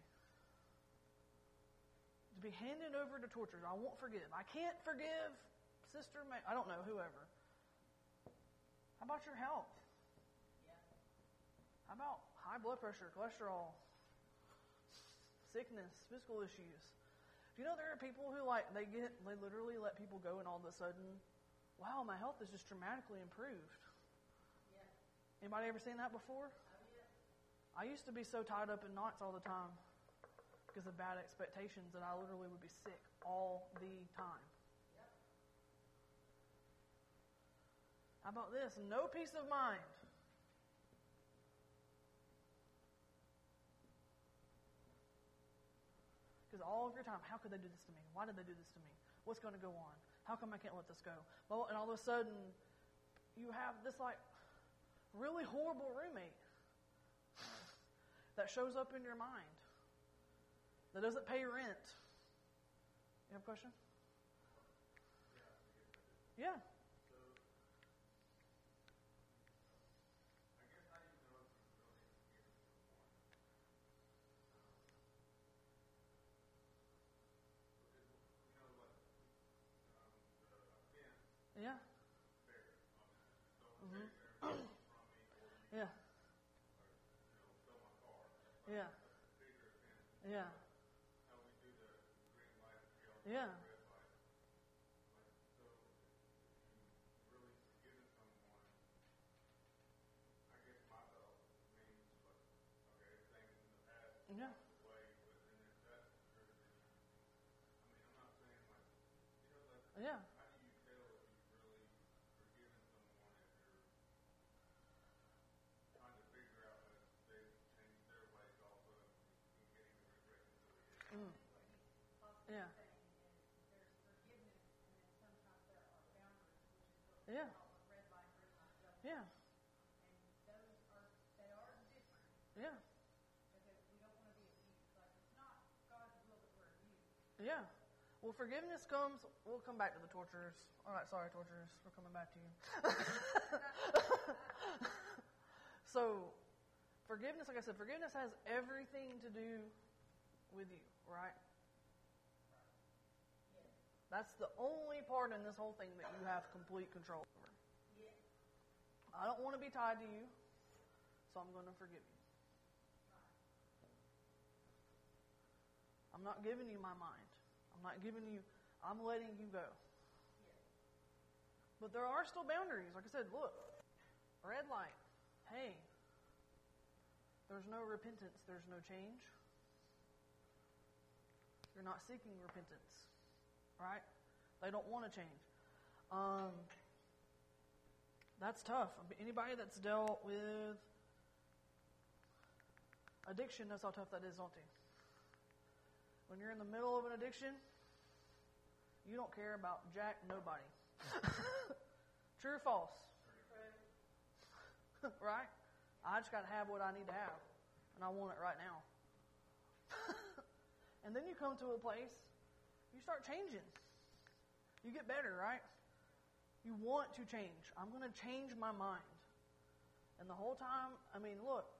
Speaker 2: To be handed over to torturers. I won't forgive. I can't forgive Sister May. I don't know, whoever. How about your health?
Speaker 3: Yeah.
Speaker 2: How about high blood pressure, cholesterol, sickness, physical issues? Do you know there are people who like they get they literally let people go and all of a sudden, wow, my health is just dramatically improved.
Speaker 3: Yeah.
Speaker 2: Anybody ever seen that before?
Speaker 3: Oh, yeah.
Speaker 2: I used to be so tied up in knots all the time because of bad expectations that I literally would be sick all the time.
Speaker 3: Yep.
Speaker 2: How about this? No peace of mind. Because all of your time, how could they do this to me? Why did they do this to me? What's going to go on? How come I can't let this go? Well, and all of a sudden, you have this like really horrible roommate that shows up in your mind that doesn't pay rent. You have a question? Yeah. Yeah. Mm-hmm. Yeah. Yeah. Yeah. Yeah. Yeah. Yeah. Mm. Yeah.
Speaker 3: There's forgiveness, and then sometimes there are boundaries, which is what we
Speaker 2: Yeah.
Speaker 3: call a red line, red line, yellow line.
Speaker 2: Yeah.
Speaker 3: And those are, they are different,
Speaker 2: Yeah.
Speaker 3: because we don't want to be abused. Like, it's not God's will that we're abused.
Speaker 2: Yeah. Well, forgiveness comes, we'll come back to the torturers. All right, sorry, torturers. We're coming back to you. So, forgiveness, like I said, forgiveness has everything to do with you, right?
Speaker 3: Yes.
Speaker 2: That's the only part in this whole thing that you have complete control over.
Speaker 3: Yes.
Speaker 2: I don't want to be tied to you, so I'm going to forgive you.
Speaker 3: Right.
Speaker 2: I'm not giving you my mind. I'm not giving you, I'm letting you go.
Speaker 3: Yes.
Speaker 2: But there are still boundaries. Like I said, look, red light. Hey, there's no repentance. There's no change. You're not seeking repentance, right? They don't want to change. Um, that's tough. Anybody that's dealt with addiction knows how tough that is, don't they? When you're in the middle of an addiction, you don't care about jack nobody. True or false? Right? I just got to have what I need to have, and I want it right now. And then you come to a place, you start changing. You get better, right? You want to change. I'm going to change my mind. And the whole time, I mean, look.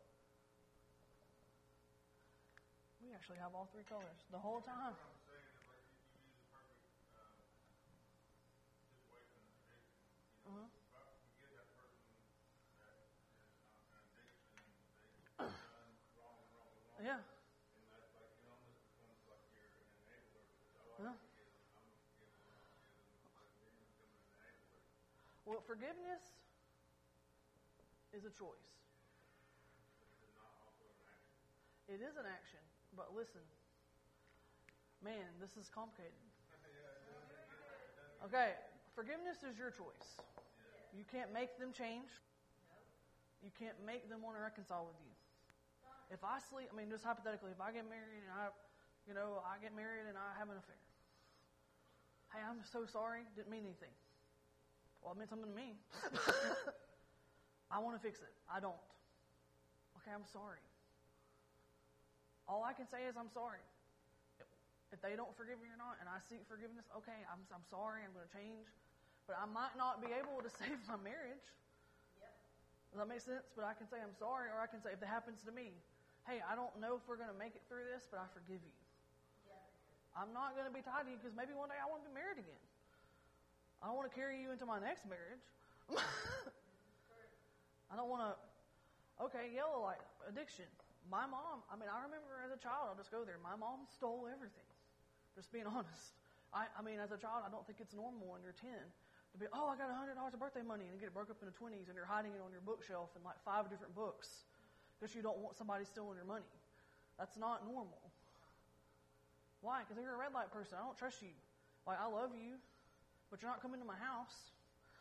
Speaker 2: We actually have all three colors. The whole time.
Speaker 4: What I'm saying is, like, you use a perfect uh, situation in addiction. You know,
Speaker 2: Uh-huh.
Speaker 4: but you get that person that is on an addiction, they've done wrong, wrong, wrong.
Speaker 2: Yeah.
Speaker 4: And that's like, it almost becomes like you're an enabler. So I
Speaker 2: Yeah.
Speaker 4: forgive them, I'm going to forgive them, I'm going to forgive them. But then you become an enabler.
Speaker 2: Well, forgiveness is a choice.
Speaker 4: It's not also an action.
Speaker 2: It is an action. But listen, man, this is complicated.
Speaker 4: Yeah, it doesn't get, it doesn't
Speaker 2: Okay, forgiveness is your choice. You can't make them change. You can't make them want to reconcile with you. If I sleep, I mean, just hypothetically, if I get married and I, you know, I get married and I have an affair. Hey, I'm so sorry. Didn't mean anything. Well, it meant something to me. I want to fix it. I don't. Okay, I'm sorry. All I can say is I'm sorry. If they don't forgive me or not, and I seek forgiveness, okay, I'm I'm sorry. I'm going to change. But I might not be able to save my marriage.
Speaker 3: Yep.
Speaker 2: Does that make sense? But I can say I'm sorry, or I can say if it happens to me, hey, I don't know if we're going to make it through this, but I forgive you.
Speaker 3: Yep.
Speaker 2: I'm not going to be tied to you because maybe one day I want to be married again. I don't want to carry you into my next marriage. I don't want to, okay, yellow light, addiction. My mom, I mean, I remember as a child, I'll just go there, my mom stole everything. Just being honest. I, I mean, as a child, I don't think it's normal when you're ten to be, oh, I got one hundred dollars of birthday money, and you get it broke up into twenties, and you're hiding it on your bookshelf in like five different books because you don't want somebody stealing your money. That's not normal. Why? Because you're a red light person. I don't trust you. Like, I love you, but you're not coming to my house.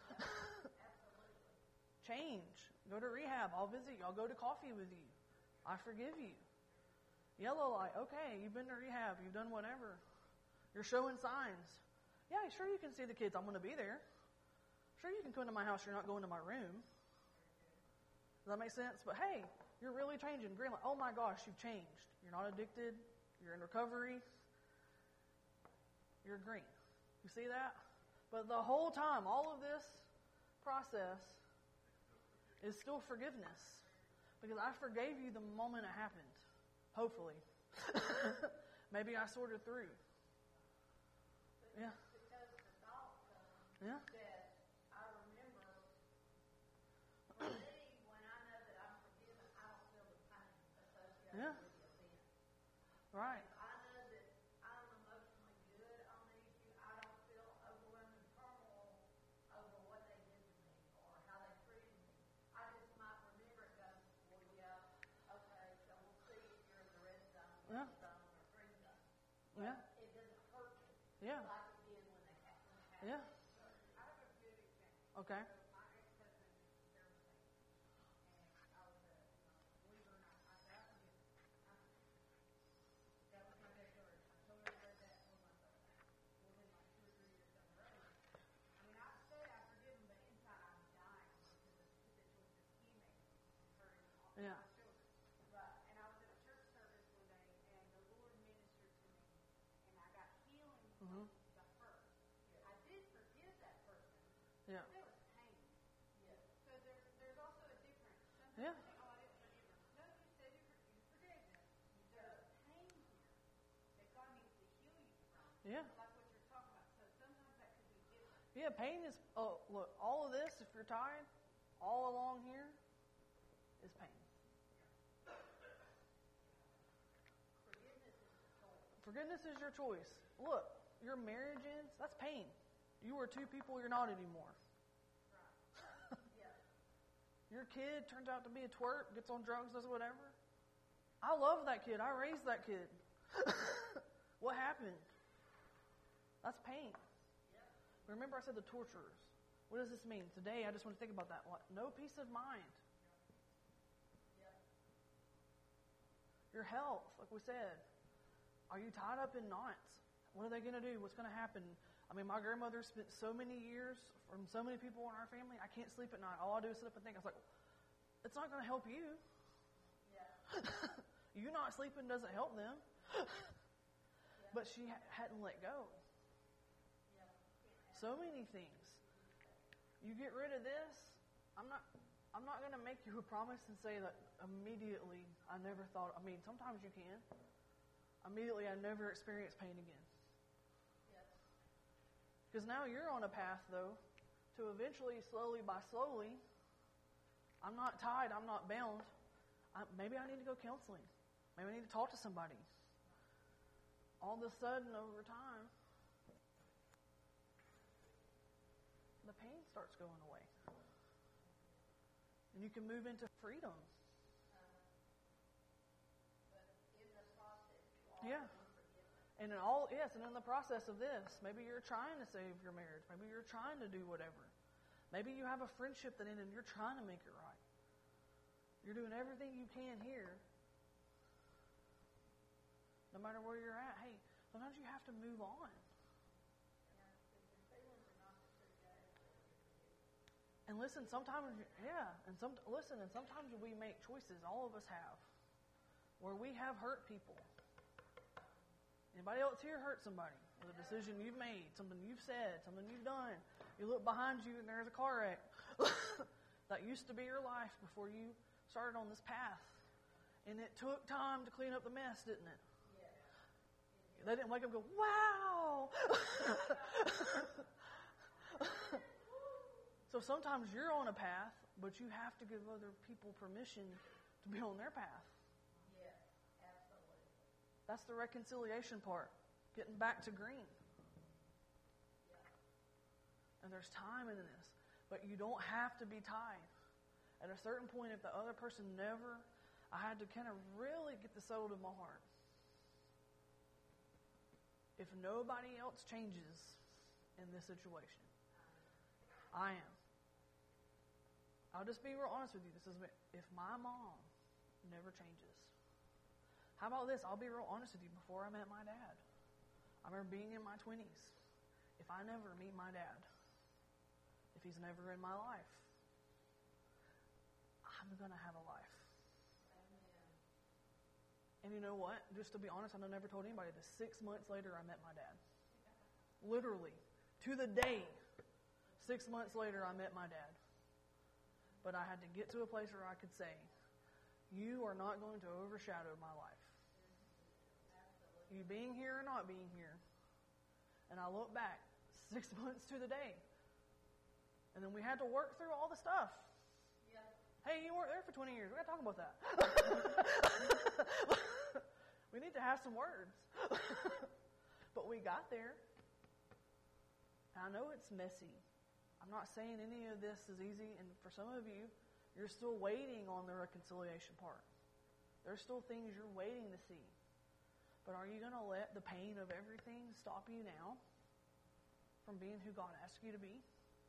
Speaker 2: Change. Go to rehab. I'll visit you. I'll go to coffee with you. I forgive you. Yellow light. Okay, you've been to rehab. You've done whatever. You're showing signs. Yeah, sure you can see the kids. I'm going to be there. Sure you can come into my house. You're not going to my room. Does that make sense? But hey, you're really changing. Green light. Oh my gosh, you've changed. You're not addicted. You're in recovery. You're green. You see that? But the whole time, all of this process is still forgiveness. Because I forgave you the moment it happened. Hopefully. Maybe I sorted through. Yeah.
Speaker 3: Because the thought comes
Speaker 2: Yeah.
Speaker 3: that I remember, for me, when I know that I'm forgiven, I don't feel the pain associated
Speaker 2: Yeah.
Speaker 3: with the event.
Speaker 2: Right.
Speaker 3: If I know that I'm emotionally good on the issue, I don't feel overwhelming turmoil over what they did to me or how they treated me. I just might remember it, go, well, yeah, okay, so we'll see if you're in the red zone,
Speaker 2: Yeah.
Speaker 3: blue zone, or green zone.
Speaker 2: Yeah.
Speaker 3: It doesn't hurt me
Speaker 2: Yeah.
Speaker 3: like it did when they ha- when it happened.
Speaker 2: Yeah.
Speaker 3: I have a good example.
Speaker 2: Okay.
Speaker 3: My ex-husband is seventeen, and I was a, you know, believer, and I, I said, I forgive him. I forgive him. That was my declaration. I told her that on my birthday. Within like two or three years down the road. I mean, I said I forgive him, but inside I'm dying because of the choices he made, hurting all
Speaker 2: Yeah.
Speaker 3: my children. Right. And I was at a church service one day, and the Lord ministered to me, and I got healing
Speaker 2: Mhm.
Speaker 3: from the hurt. I did forgive that person.
Speaker 2: Yeah.
Speaker 3: There was pain. Yeah. So there's there's also a difference. Sometimes
Speaker 2: Yeah.
Speaker 3: you think, oh, I didn't forgive them. No, you said you, for, you forgave them. There's pain here that God needs to heal you from.
Speaker 2: Yeah.
Speaker 3: Like what you're talking about. So sometimes that could be different.
Speaker 2: Yeah, pain is, oh, look, all of this, if you're tired, all along here is pain.
Speaker 3: Forgiveness is the choice.
Speaker 2: Forgiveness is your choice. Look, your marriage ends, that's pain. You were two people, you're not anymore.
Speaker 3: Right. Yeah.
Speaker 2: Your kid turns out to be a twerp, gets on drugs, does whatever. I love that kid. I raised that kid. What happened? That's pain.
Speaker 3: Yeah.
Speaker 2: Remember I said the torturers. What does this mean? Today, I just want to think about that. What? No peace of mind.
Speaker 3: Yeah.
Speaker 2: Your health, like we said. Are you tied up in knots? What are they going to do? What's going to happen? I mean, my grandmother spent so many years from so many people in our family. I can't sleep at night. All I do is sit up and think. I was like, it's not going to help you.
Speaker 3: Yeah.
Speaker 2: You not sleeping doesn't help them. But she ha- hadn't let go.
Speaker 3: Yeah.
Speaker 2: So many things. You get rid of this. I'm not. I'm not going to make you a promise and say that immediately. I never thought. I mean, sometimes you can. Immediately, I never experienced pain again.
Speaker 3: Yeah.
Speaker 2: Because now you're on a path, though, to eventually, slowly by slowly. I'm not tied. I'm not bound. I, maybe I need to go counseling. Maybe I need to talk to somebody. All of a sudden, over time, the pain starts going away. And you can move into freedom.
Speaker 3: But in the process, you are
Speaker 2: Yeah.
Speaker 3: unforgiven.
Speaker 2: And in all, yes, and in the process of this, maybe you're trying to save your marriage. Maybe you're trying to do whatever. Maybe you have a friendship that ended and you're trying to make it right. You're doing everything you can here. No matter where you're at, hey, sometimes you have to move on. And listen, sometimes, yeah, and some listen, and sometimes we make choices. All of us have, where we have hurt people. Anybody else here hurt somebody with a decision you've made, something you've said, something you've done? You look behind you and there's a car wreck that used to be your life before you started on this path, and it took time to clean up the mess, didn't it? Yeah. They didn't wake up and go, "Wow." So sometimes you're on a path, but you have to give other people permission to be on their path.
Speaker 3: Yes, absolutely.
Speaker 2: That's the reconciliation part, getting back to green.
Speaker 3: Yeah.
Speaker 2: And there's time in this, but you don't have to be tied. At a certain point, if the other person never, I had to kind of really get this settled in my heart. If nobody else changes in this situation, I am. I'll just be real honest with you. This is if my mom never changes. How about this? I'll be real honest with you. Before I met my dad, I remember being in my twenties. If I never meet my dad, if he's never in my life, I'm going to have a life.
Speaker 3: Amen.
Speaker 2: And you know what? Just to be honest, I never told anybody this. Six months later, I met my dad. Literally, to the day. Six months later, I met my dad. But I had to get to a place where I could say, you are not going to overshadow my life. You being here or not being here. And I look back, six months to the day. And then we had to work through all the stuff.
Speaker 3: Yeah.
Speaker 2: Hey, you weren't there for twenty years. We got to talk about that. We need to have some words. But we got there. And I know it's messy. I'm not saying any of this is easy, and for some of you, you're still waiting on the reconciliation part. There's still things you're waiting to see. But are you going to let the pain of everything stop you now from being who God asked you to be?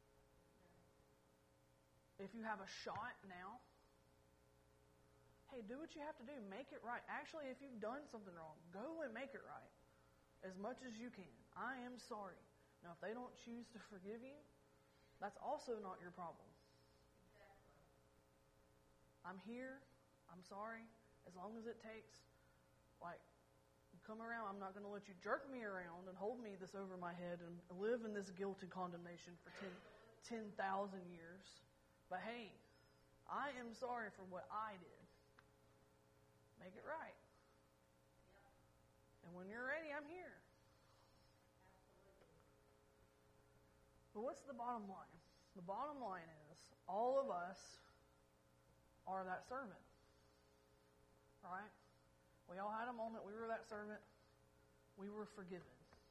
Speaker 2: If you have a shot now, hey, do what you have to do. Make it right. Actually, if you've done something wrong, go and make it right as much as you can. I am sorry. Now, if they don't choose to forgive you, that's also not your problem.
Speaker 3: Exactly.
Speaker 2: I'm here. I'm sorry. As long as it takes, like, come around. I'm not going to let you jerk me around and hold me this over my head and live in this guilt and condemnation for ten thousand years. But hey, I am sorry for what I did. Make it right.
Speaker 3: Yep.
Speaker 2: And when you're ready, I'm here.
Speaker 3: Absolutely.
Speaker 2: But what's the bottom line? The bottom line is all of us are that servant. Right? We all had a moment. We were that servant. We were forgiven.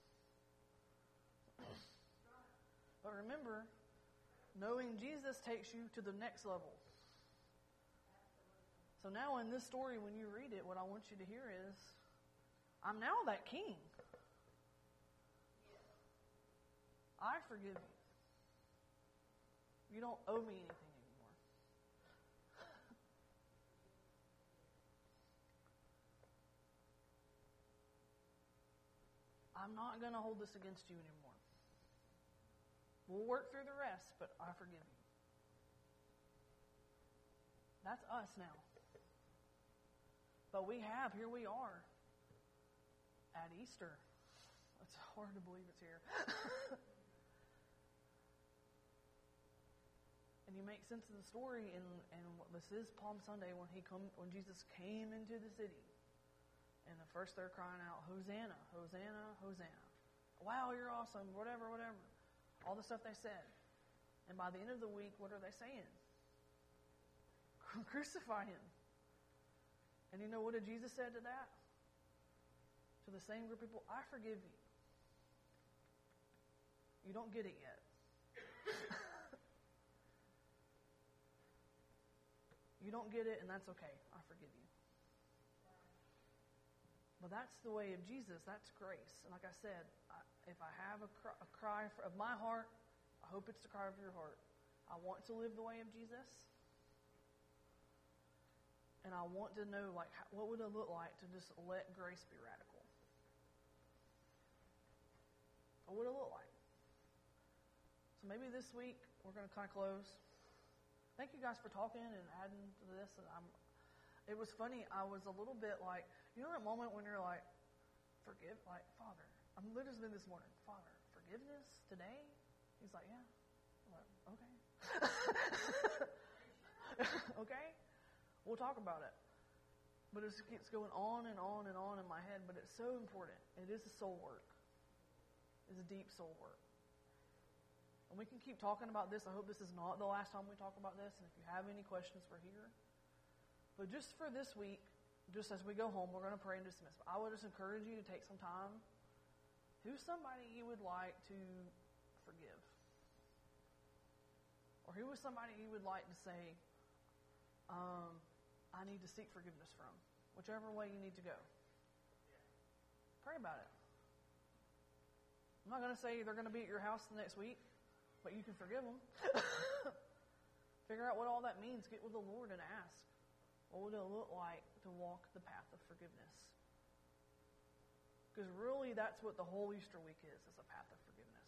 Speaker 2: But remember, knowing Jesus takes you to the next level. So now in this story, when you read it, what I want you to hear is, I'm now that king. I forgive you. You don't owe me anything anymore. I'm not going to hold this against you anymore. We'll work through the rest, but I forgive you. That's us now. But we have, here we are, at Easter. It's hard to believe it's here. And you make sense of the story, and, and this is Palm Sunday when he come when Jesus came into the city. And at first they're crying out, Hosanna, Hosanna, Hosanna. Wow, you're awesome, whatever, whatever. All the stuff they said. And by the end of the week, what are they saying? Crucify him. And you know what did Jesus say to that? To the same group of people, I forgive you. You don't get it yet. You don't get it, and that's okay. I forgive you. But that's the way of Jesus. That's grace. And like I said, I, if I have a, cry, a cry for, of my heart, I hope it's the cry of your heart. I want to live the way of Jesus. And I want to know, like, how, what would it look like to just let grace be radical? What would it look like? So maybe this week we're going to kind of close. Thank you guys for talking and adding to this. And I'm. It was funny. I was a little bit like, you know that moment when you're like, forgive, like, Father. I'm literally this morning, Father, forgiveness today? He's like, yeah. I'm like, okay. Okay? We'll talk about it. But it keeps going on and on and on in my head, but it's so important. It is a soul work. It's a deep soul work. And we can keep talking about this. I hope this is not the last time we talk about this. And if you have any questions, we're here. But just for this week, just as we go home, we're going to pray and dismiss. But I would just encourage you to take some time. Who's somebody you would like to forgive? Or who is somebody you would like to say, um, I need to seek forgiveness from? Whichever way you need to go. Pray about it. I'm not going to say they're going to be at your house the next week, but you can forgive them. Figure out what all that means. Get with the Lord and ask. What would it look like to walk the path of forgiveness? Because really that's what the whole Easter week is, is a path of forgiveness.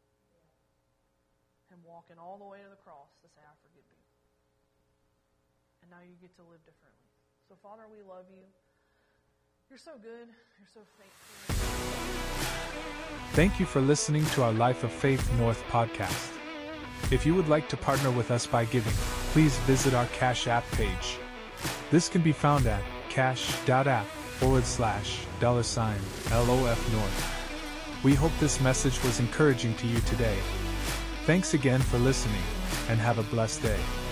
Speaker 2: Him walking all the way to the cross to say, I forgive you. And now you get to live differently. So Father, we love you. You're so good. You're so faithful.
Speaker 1: Thank you for listening to our Life of Faith North podcast. If you would like to partner with us by giving, please visit our Cash App page. This can be found at cash.app forward slash dollar sign L O F North. We hope this message was encouraging to you today. Thanks again for listening, and have a blessed day.